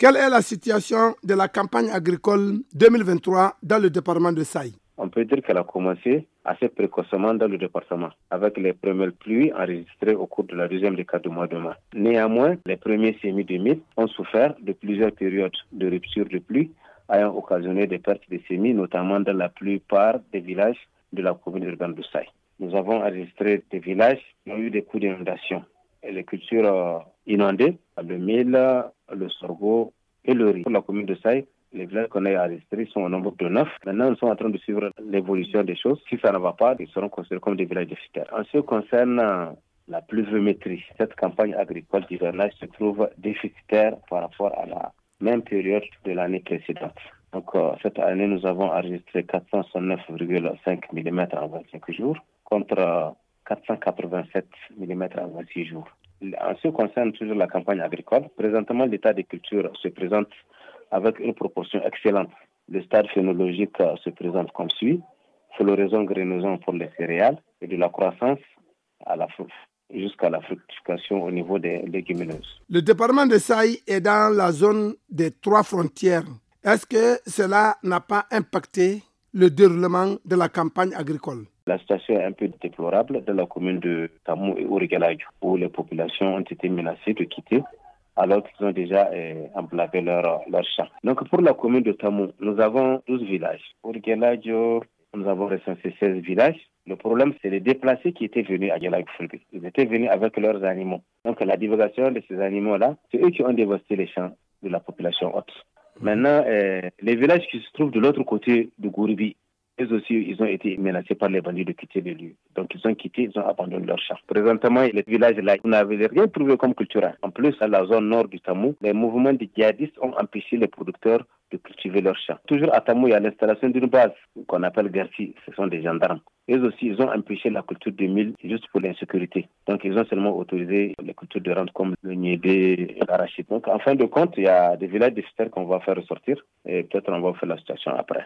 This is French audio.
Quelle est la situation de la campagne agricole 2023 dans le département de Saï? On peut dire qu'elle a commencé assez précocement dans le département, avec les premières pluies enregistrées au cours de la deuxième décade du mois de mai. Néanmoins, les premiers semis de mil ont souffert de plusieurs périodes de rupture de pluie, ayant occasionné des pertes de semis, notamment dans la plupart des villages de la commune urbaine de Saï. Nous avons enregistré des villages qui ont eu des coups d'inondation. Et les cultures inondées, le mil, le sorgho et le riz. Pour la commune de Saï, les villages qu'on a enregistrés sont au nombre de 9. Maintenant, nous sommes en train de suivre l'évolution des choses. Si ça ne va pas, ils seront considérés comme des villages déficitaires. En ce qui concerne la pluviométrie, cette campagne agricole d'hivernage se trouve déficitaire par rapport à la même période de l'année précédente. Donc, cette année, nous avons enregistré 469,5 mm en 25 jours contre 487 mm en 26 jours. En ce qui concerne toujours la campagne agricole, présentement, l'état des cultures se présente avec une proportion excellente. Le stade phénologique se présente comme suit: floraison, grenaison pour les céréales et de la croissance à la jusqu'à la fructification au niveau des légumineuses. Le département de Saï est dans la zone des 3 frontières. Est-ce que cela n'a pas impacté le déroulement de la campagne agricole? La situation est un peu déplorable dans la commune de Tamou et Ourigalaïo, où les populations ont été menacées de quitter alors qu'ils ont déjà emblavé leur champ. Donc pour la commune de Tamou, nous avons 12 villages. Ourigalaïo, nous avons recensé 16 villages. Le problème, c'est les déplacés qui étaient venus à Galaïo-Fulbe. Ils étaient venus avec leurs animaux. Donc la divulgation de ces animaux-là, c'est eux qui ont dévasté les champs de la population haute. Maintenant, les villages qui se trouvent de l'autre côté de Gouribi, eux aussi, ils ont été menacés par les bandits de quitter les lieux. Donc, ils ont quitté, ils ont abandonné leur champ. Présentement, les villages-là, vous n'avez rien trouvé comme culturel. En plus, à la zone nord du Tamou, les mouvements de djihadistes ont empêché les producteurs de cultiver leurs champs. Toujours à Tamou, il y a l'installation d'une base qu'on appelle Garci. Ce sont des gendarmes. Eux aussi, ils ont empêché la culture de mil juste pour l'insécurité. Donc, ils ont seulement autorisé les cultures de rente comme le niébé et l'arachide. Donc, en fin de compte, il y a des villages déficitaires qu'on va faire ressortir et peut-être on va faire la situation après.